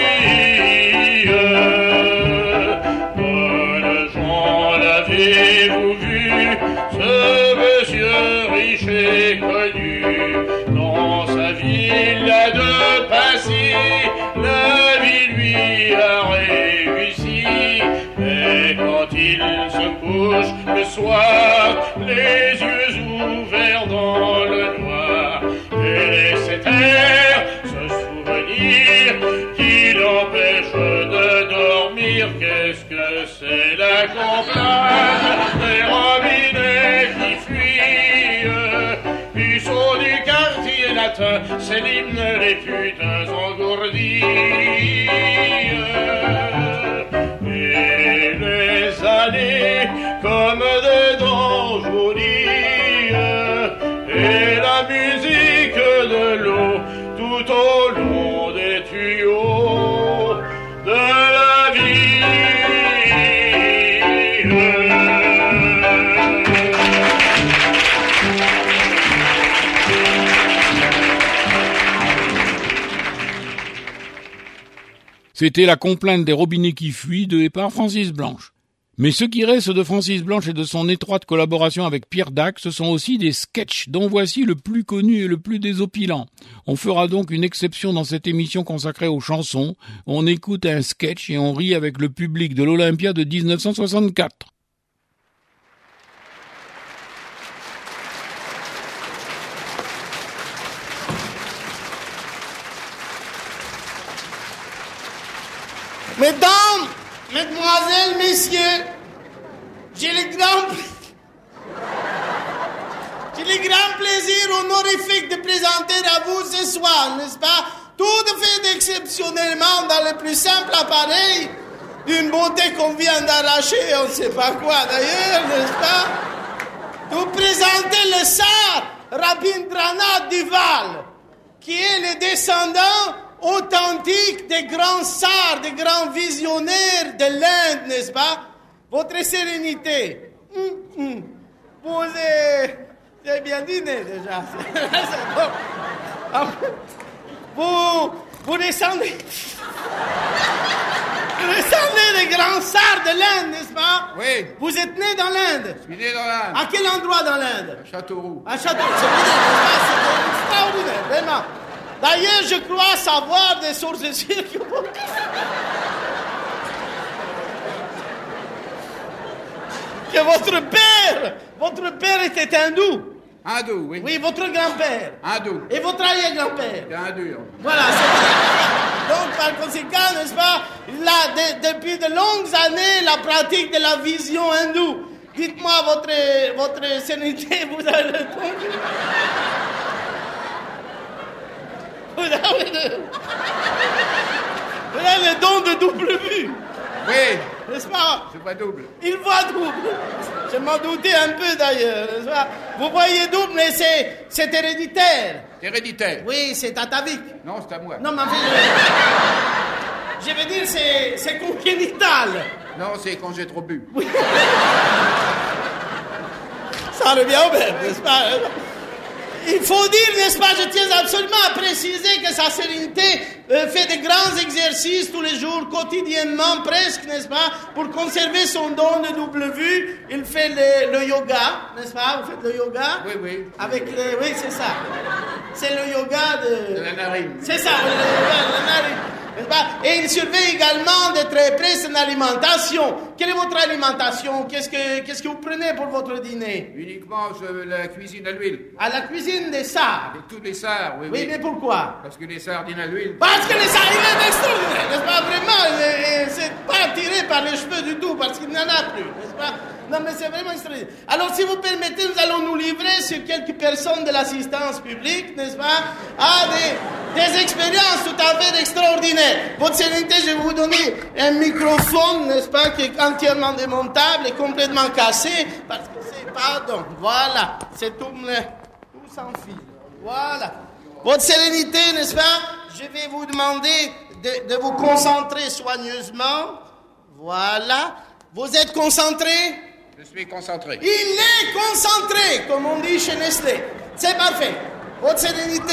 Bonnes gens, l'avez-vous vu, ce monsieur riche et connu, dans sa villa de Passy, la vie lui a réussi. Mais quand il se couche le soir, les yeux ouverts dans le noir, et laisse taire ce souvenir qui l'empêche de dormir. Qu'est-ce que c'est la complainte des robinets qui fuient, puceaux du quartier latin, c'est l'hymne les putains engourdis. Et les années comme des dents jolies et la musique de l'eau tout au long des tuyaux de la vie. C'était la complainte des robinets qui fuient de et par Francis Blanche. Mais ce qui reste de Francis Blanche et de son étroite collaboration avec Pierre Dac, ce sont aussi des sketchs dont voici le plus connu et le plus désopilant. On fera donc une exception dans cette émission consacrée aux chansons. On écoute un sketch et on rit avec le public de l'Olympia de dix-neuf cent soixante-quatre. Mesdames, mesdemoiselles, messieurs, j'ai le grand, j'ai le grand plaisir honorifique de présenter à vous ce soir, n'est-ce pas, tout à fait exceptionnellement dans le plus simple appareil, d'une beauté qu'on vient d'arracher, on ne sait pas quoi d'ailleurs, n'est-ce pas, vous présenter le Tsar Rabindranath Duval, qui est le descendant authentique des grands tsars, des grands visionnaires de l'Inde, n'est-ce pas? Votre sérénité. Hum, hum. Vous avez, vous avez bien dîné déjà. C'est bon. Vous, vous descendez. Vous descendez des grands tsars de l'Inde, n'est-ce pas? Oui. Vous êtes né dans l'Inde. Je suis né dans l'Inde. À quel endroit dans l'Inde? À Châteauroux. À Châteauroux. C'est extraordinaire, vraiment. D'ailleurs, je crois savoir des sources sûres que vous... que votre père, votre père était hindou. Hindou, oui. Oui, votre grand-père. Hindou. Et votre arrière-grand-père. Hindou. Voilà, c'est donc par conséquent, n'est-ce pas, là, de, depuis de longues années, la pratique de la vision hindoue. Dites-moi, votre, votre sérénité, vous avez le temps. Vous avez le... Vous avez le don de double vue. Oui, N'est-ce pas? je vois double. Il voit double. Je m'en doutais un peu d'ailleurs, n'est-ce pas? Vous voyez double, mais c'est, c'est héréditaire. Héréditaire. Oui, c'est atavique. Non, c'est à moi. Non, mais en fait, je, je veux dire, c'est, c'est congénital. Non, c'est quand j'ai trop bu. Ça revient au même, n'est-ce pas? Il faut dire, n'est-ce pas, je tiens absolument à préciser que sa sérénité euh, fait de grands exercices tous les jours, quotidiennement presque, n'est-ce pas, pour conserver son don de double vue. Il fait le, le yoga, n'est-ce pas? Vous faites le yoga? Oui, oui. Avec le, oui, c'est ça. C'est le yoga de... De la narine. C'est ça, le yoga de la narine. N'est-ce pas? Et il surveille également de très près son alimentation. Quelle est votre alimentation? Qu'est-ce que, qu'est-ce que vous prenez pour votre dîner? Uniquement je, la cuisine à l'huile. À la cuisine des sards. Avec tous les sards, oui, Oui, oui. mais pourquoi? Parce que les sardines à l'huile. Parce que les sards, il est extraordinaire, n'est-ce pas? Vraiment, il est- c'est pas attiré par les cheveux du tout, parce qu'il n'y en a plus, n'est-ce pas? Non, mais c'est vraiment extraordinaire. Alors, si vous permettez, nous allons nous livrer sur quelques personnes de l'assistance publique, n'est-ce pas? À des, des expériences tout à fait extraordinaires. Votre sérénité, je vais vous donner un microphone, n'est-ce pas, qui est entièrement démontable et complètement cassé, parce que c'est, pardon, voilà, c'est tout, le- tout sans fil. Voilà. Votre sérénité, n'est-ce pas? Je vais vous demander de, de vous concentrer soigneusement. Voilà. Vous êtes concentré? Je suis concentré. Il est concentré, comme on dit chez Nestlé. C'est parfait. Votre sérénité,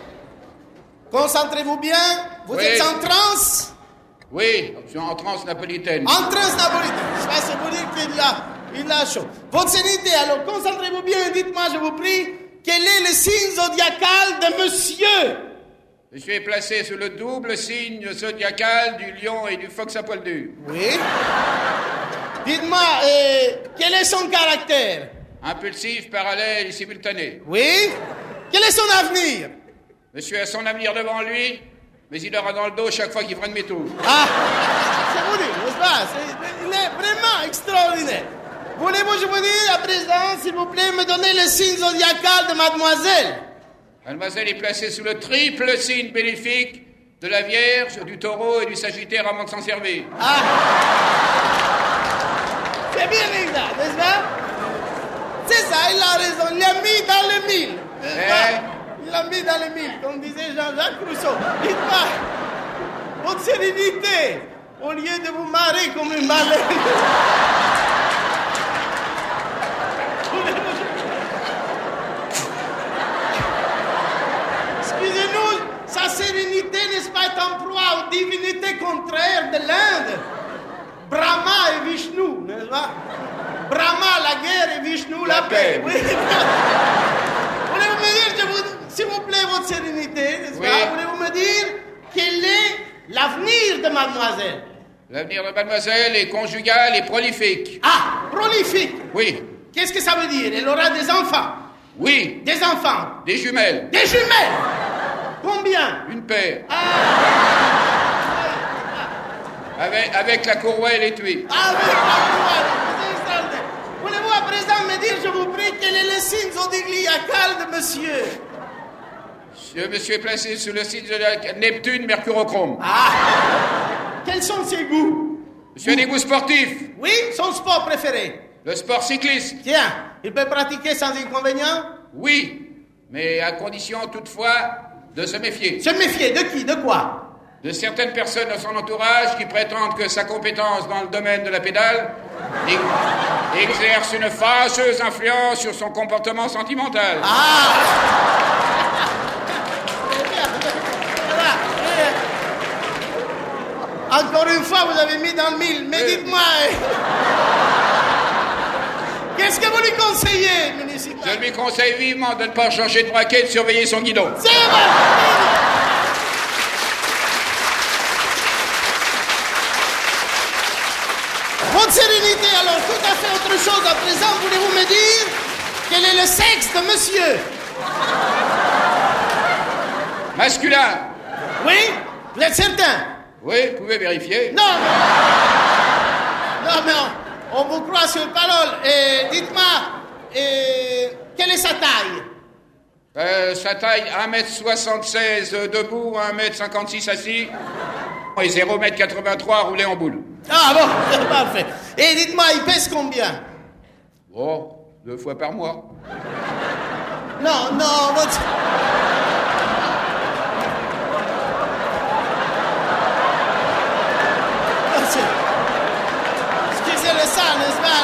concentrez-vous bien. Vous Oui. êtes en transe? Oui, je suis en transe napolitaine. En transe napolitaine. Je vais se vous dire qu'il a, il a chaud. Votre sérénité, alors concentrez-vous bien et dites-moi, je vous prie, quel est le signe zodiacal de monsieur? Je suis placé sous le double signe zodiacal du lion et du phoque à poil dur. Oui. Dites-moi, euh, quel est son caractère? Impulsif, parallèle et simultané. Oui. Quel est son avenir? Monsieur a son avenir devant lui, mais il aura dans le dos chaque fois qu'il fera demi-tour. Ah, c'est vous dire, n'est-ce pas? C'est, il est vraiment extraordinaire. Voulez-vous, je vous dire, à présent, s'il vous plaît, me donner le signe zodiacal de mademoiselle? Mademoiselle est placée sous le triple signe bénéfique de la Vierge, du Taureau et du Sagittaire avant de s'en servir. Ah. C'est bien exact, n'est-ce pas? C'est ça, il a raison. Il l'a mis dans le mille. N'est-ce Eh. pas? Il l'a mis dans le mille, comme disait Jean-Jacques Rousseau. Dites-moi, votre sérénité, au lieu de vous marrer comme une baleine. Excusez-nous, sa sérénité, n'est-ce pas, est en proie aux divinités contraires de l'Inde. Brahma et Vishnu, n'est-ce pas? Brahma, la guerre, et Vishnu, la, La paix. paix. Oui. Voulez-vous me dire, je vous- s'il vous plaît, votre sérénité, n'est-ce Oui. pas? Voulez-vous me dire quel est l'avenir de mademoiselle? L'avenir de mademoiselle est conjugal et prolifique. Ah, prolifique. Oui, Qu'est-ce que ça veut dire? Elle aura des enfants. oui, Des enfants. des jumelles, Des jumelles. Combien? une paire, Ah, avec, avec la courroie et l'étui. avec la courroie. C'est extraordinaire. Voulez-vous à présent me dire, je vous prie, quel est le signe zodiacal de monsieur? Je me suis placé sous le signe de la Neptune, Mercurochrome. Ah, quels sont ses goûts? Je suis à des goûts sportifs. Oui, son sport préféré. Le sport cycliste, Tiens, il peut pratiquer sans inconvénient? oui, mais à condition toutefois de se méfier. Se méfier de qui? De quoi? De certaines personnes de son entourage qui prétendent que sa compétence dans le domaine de la pédale ex- exerce une fâcheuse influence sur son comportement sentimental. Ah! Voilà. Encore une fois, vous avez mis dans le mille. Mais Oui. dites-moi, euh, qu'est-ce que vous lui conseillez, municipal? Je lui conseille vivement de ne pas changer de braquet et de surveiller son guidon. C'est vrai. Votre sérénité, alors, tout à fait autre chose à présent. Voulez-vous me dire quel est le sexe de monsieur? Masculin, Oui? Vous êtes certain? oui, vous pouvez vérifier. Non, mais... Non, mais on, on vous croit sur parole. Et dites-moi, et, quelle est sa taille? Euh, sa taille un mètre soixante-seize debout, un mètre cinquante-six assis. et zéro mètre quatre-vingt-trois roulé en boule. Ah bon, c'est parfait. Et dites-moi, il pèse combien? Oh, deux fois par mois. Non, non, votre... Excusez-le ça, n'est-ce pas?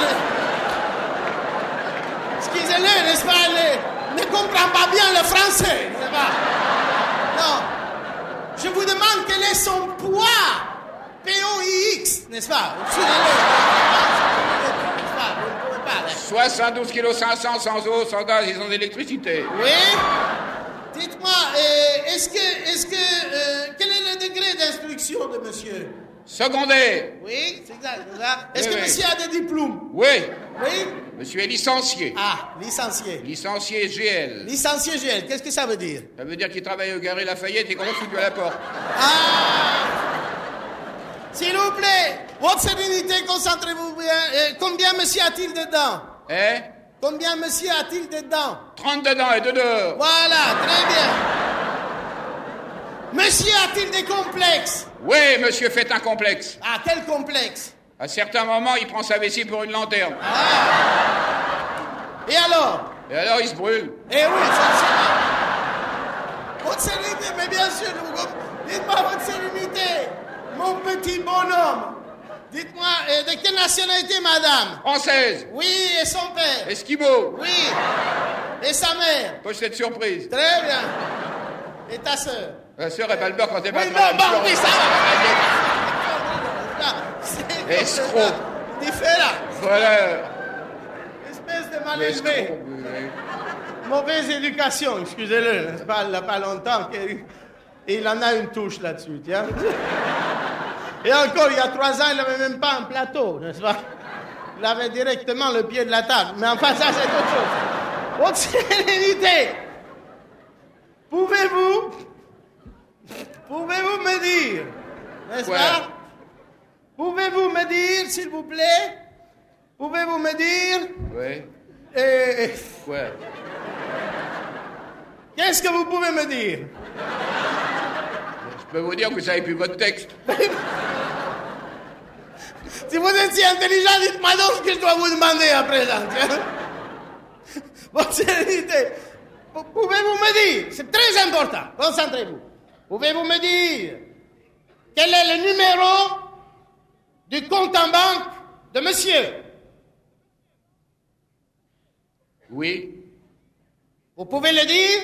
Excusez-le, n'est-ce pas? Il ne comprend pas bien le français, n'est-ce pas? Non. Je vous demande quel est son poids. P O I X, n'est-ce pas? Excusez-le. N'est-ce pas? Vous ne pouvez pas. soixante-douze kilos cinq cents sans eau, sans gaz et sans électricité. Oui. Dites-moi, euh, est-ce que, est-ce que, euh, quel est le degré d'instruction de monsieur? Secondaire. Oui, c'est exact, c'est ça. Est-ce Oui, que oui. monsieur a des diplômes? Oui. Oui. Monsieur est licencié. Ah, licencié. Licencié G L. Licencié G L, qu'est-ce que ça veut dire? Ça veut dire qu'il travaille au Galerie Lafayette et qu'on l'a foutu à la porte. Ah! S'il vous plaît, votre sérénité, concentrez-vous bien. Euh, combien monsieur a-t-il dedans? Hein? Combien monsieur a-t-il dedans? trente dedans et deux dehors. Voilà, très bien. Monsieur a-t-il des complexes? Oui, monsieur fait un complexe. Ah, quel complexe? À certains moments, il prend sa vessie pour une lanterne. Et alors? Et alors, il se brûle. Eh oui, forcément. Votre sérénité, mais bien sûr, vous- dites-moi votre sérénité, mon petit bonhomme. Dites-moi, euh, de quelle nationalité, madame? Française. Oui, et son père? Esquimau. Oui. Et sa mère? Pochette surprise. Très bien. Et ta sœur? La sœur, elle va le beurre quand elle va Oui, se non, mettre bon, sur- oui, ça va. C'est Escroc. différent. Voilà. Espèce de mal L'escroc, élevé. oui. Mauvaise éducation, excusez-le, n'est-ce pas? Il n'y a pas longtemps qu'il il en a une touche là-dessus, tiens. Et encore, il y a trois ans, il n'avait même pas un plateau, n'est-ce pas? Il avait directement le pied de la table. Mais enfin, ça, c'est autre chose. Votre sérénité, pouvez-vous, pouvez-vous me dire, n'est-ce Ouais. pas? Pouvez-vous me dire, s'il vous plaît, pouvez-vous me dire, Oui. euh, Ouais. qu'est-ce que vous pouvez me dire? Je peux vous dire que vous savez plus votre texte. Si vous êtes si intelligent, dites-moi donc ce que je dois vous demander à présent. tiens. Votre sérénité, pou- pouvez-vous me dire, c'est très important, concentrez-vous, pouvez-vous me dire quel est le numéro du compte en banque de monsieur? Oui. Vous pouvez le dire?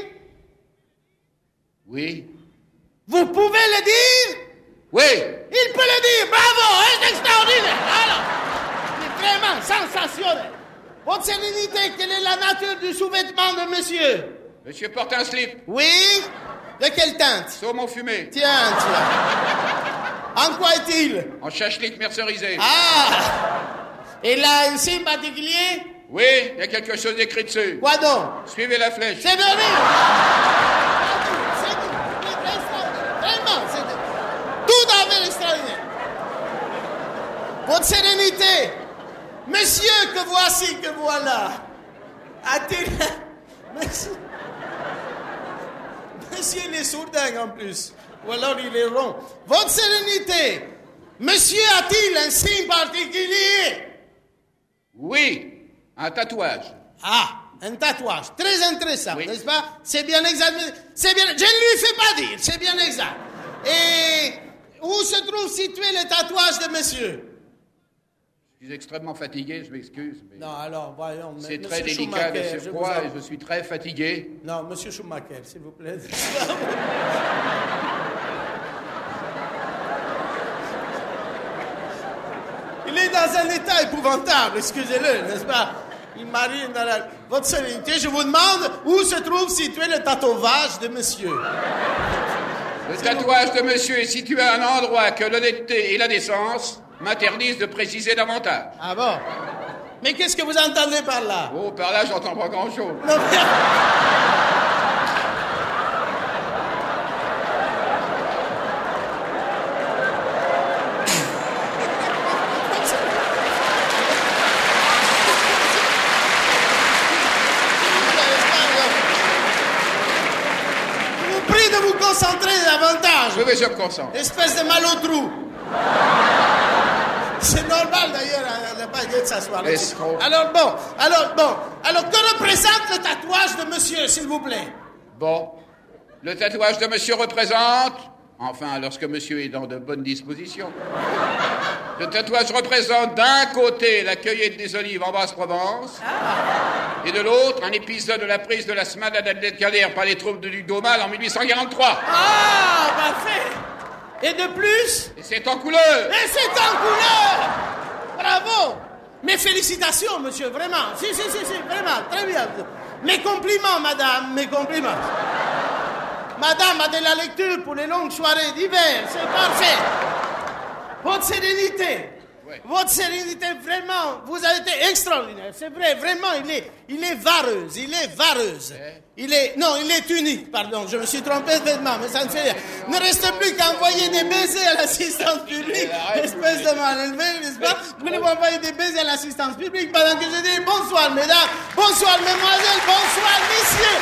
Oui. Vous pouvez le dire? Oui. Il peut le dire, bravo, c'est extraordinaire. Alors, c'est vraiment sensationnel. Votre sérénité, quelle est la nature du sous-vêtement de monsieur? Monsieur porte un slip. Oui? De quelle teinte? Saumon fumé. Tiens, tiens. En quoi est-il? En chachlik mercerisé. Ah! Et là, un signe particulier? Oui, il y a quelque chose d'écrit dessus. Quoi donc? Suivez la flèche. C'est venu! C'est c'est extraordinaire. Vraiment, c'est tout à fait extraordinaire. Votre sérénité, monsieur que voici, que voilà, a-t-il... Monsieur... Monsieur, il est sourdingue en plus. Ou alors il est rond. Votre sérénité, monsieur a-t-il un signe particulier? Oui, un tatouage. Ah, un tatouage. Très intéressant, Oui. n'est-ce pas? C'est bien exact. C'est bien... Je ne lui fais pas dire, c'est bien exact. Et où se trouve situé le tatouage de monsieur? Je suis extrêmement fatigué, je m'excuse. Mais Non, alors, voyons. c'est monsieur très délicat Schumacher, de je ce vous poids en- et je suis très fatigué. Non, monsieur Schumacher, s'il vous plaît. Il est dans un état épouvantable, excusez-le, n'est-ce pas? Il marine dans la... Votre sérénité, je vous demande où se trouve situé le tatouage de monsieur. Le tatouage de monsieur est situé à un endroit que l'honnêteté et la décence m'interdisent de préciser davantage. Ah bon? Mais qu'est-ce que vous entendez par là? Oh, par là, j'entends pas grand-chose. Non, mais... Je vous prie de vous concentrer davantage. tatouage. Oui, oui, je me concentre. Espèce de mal au trou. C'est normal d'ailleurs, on n'a pas idée de s'asseoir. Escroc. Alors bon, alors bon, alors que représente le tatouage de monsieur, s'il vous plaît? Bon, le tatouage de monsieur représente, enfin, lorsque monsieur est dans de bonnes dispositions, le tatouage représente d'un côté la cueillette des olives en Basse-Provence, ah. et de l'autre un épisode de la prise de la Smada d'Adlet-Calère par les troupes de Luc d'Aumale en mille huit cent quarante-trois. Ah, parfait. Et de plus? Et c'est en couleur. Et c'est en couleur. Bravo. Mes félicitations, monsieur, vraiment. Si, si, si, si, vraiment, très bien. Mes compliments, madame, mes compliments. Madame a de la lecture pour les longues soirées d'hiver, c'est parfait. Votre sérénité, ouais. Votre sérénité, vraiment, vous avez été extraordinaire. C'est vrai, vraiment, il est, il est vareuse, il est vareuse. Ouais. Il est, non, il est unique, pardon, je me suis trompé de vêtement, mais ça ne fait rien. Ne reste plus qu'à envoyer des baisers à l'assistance publique, espèce de mal élevé, n'est-ce pas? Vous voulez m'envoyer des baisers à l'assistance publique pendant que je dis bonsoir, mesdames, bonsoir, mesdemoiselles, bonsoir, messieurs.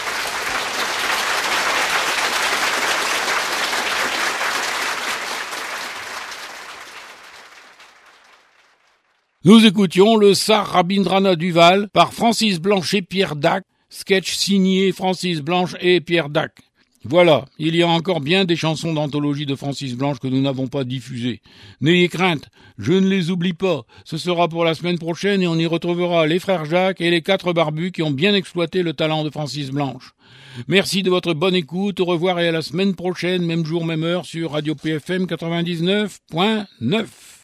Nous écoutions le Tsar Rabindranath Duval par Francis Blanche et Pierre Dac, sketch signé Francis Blanche et Pierre Dac. Voilà, il y a encore bien des chansons d'anthologie de Francis Blanche que nous n'avons pas diffusées. N'ayez crainte, je ne les oublie pas. Ce sera pour la semaine prochaine et on y retrouvera les frères Jacques et les quatre barbus qui ont bien exploité le talent de Francis Blanche. Merci de votre bonne écoute, au revoir et à la semaine prochaine, même jour, même heure sur Radio P F M quatre-vingt-dix-neuf point neuf.